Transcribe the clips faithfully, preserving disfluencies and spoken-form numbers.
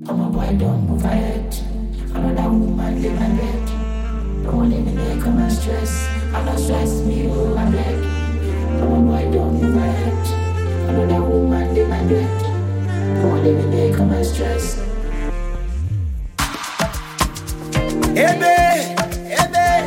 I'm a boy, don't move ahead. Another woman in my bed. Don't leave me there, come and stress. I'm not stress me, oh, I beg. I'm a boy, don't move ahead. Another woman in my bed. Don't leave me there, come and stress. Hey, babe. Hey, babe.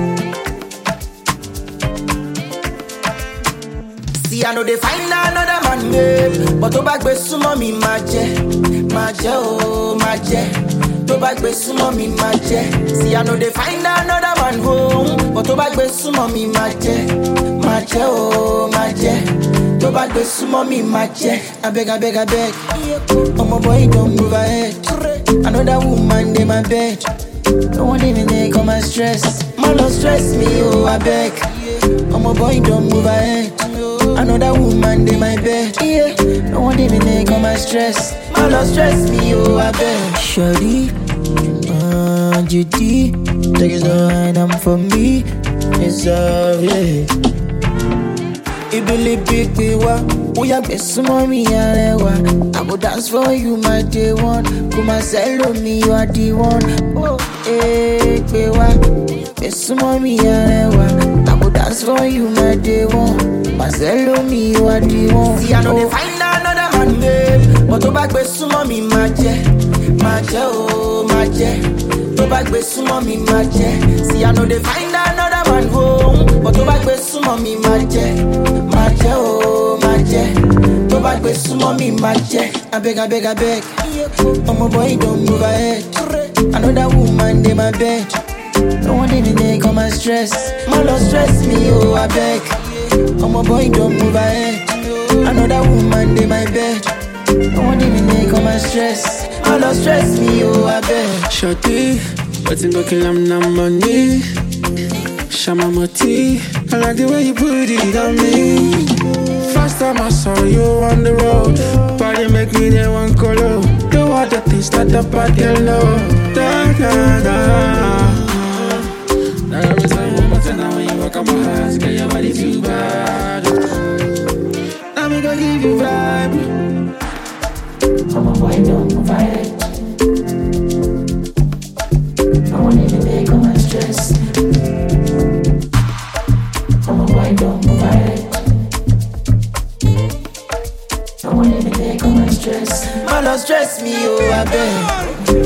See, I know they find another man, babe. But to back with some mommy, my jet. My jet, oh, my jet. To back with some mommy, my jet. See, I know they find another man home. But to back with some mommy, my jet. My jet, oh, my jet. To back with some mommy, my jet. I beg, I beg, I beg. Oh, my boy, don't move ahead. Another woman in my bed. Don't want even there, come and stress. My love stress me, oh, I beg. Oh, my boy, don't move ahead. Another woman in my bed. Yeah, don't want even there, come and stress. My love stress me, oh, I beg. Shawty, uh, G D, take it on, I'm for me. It's all, yeah. Ibili big me wa, we are best mommy alewa. I go dance for you, my day one. Come and sell me, you are the one. Oh, eh, me wa, best mommy alewa. I go dance for you, my day one. Marcelo me, you are the one. See, I know they find another man, babe. But to back with some mommy, my jet, my jet, oh, my jet. To back with some mommy, my jet. See, I know they find another man home. But to back with some mommy, my jet, my jet, oh, my jet. To back with some mommy, my jet. I beg, I beg, I beg. Oh, my boy, don't move ahead. Another woman in my bed. Don't want even there, come and stress. My love stress me, oh, I beg. Oh, my boy, don't move ahead. Another woman in my bed. Don't want even there, come and stress. My love stress me, oh, I beg. Shawty, but in looking I'm not money. Shama Moti, I like the way you put it on me. First time I saw you on the road, body make me the one color. Do all the things that the body love. Da da da. Now every time one more time, now when you walk on my hands, get your body too bad. Now me gonna give you vibe. I'm a boy, don't move ahead. Don't want even there, come and stress. I'm a boy, don't move ahead. Don't want even there, come and stress. My love stress me, oh, I beg.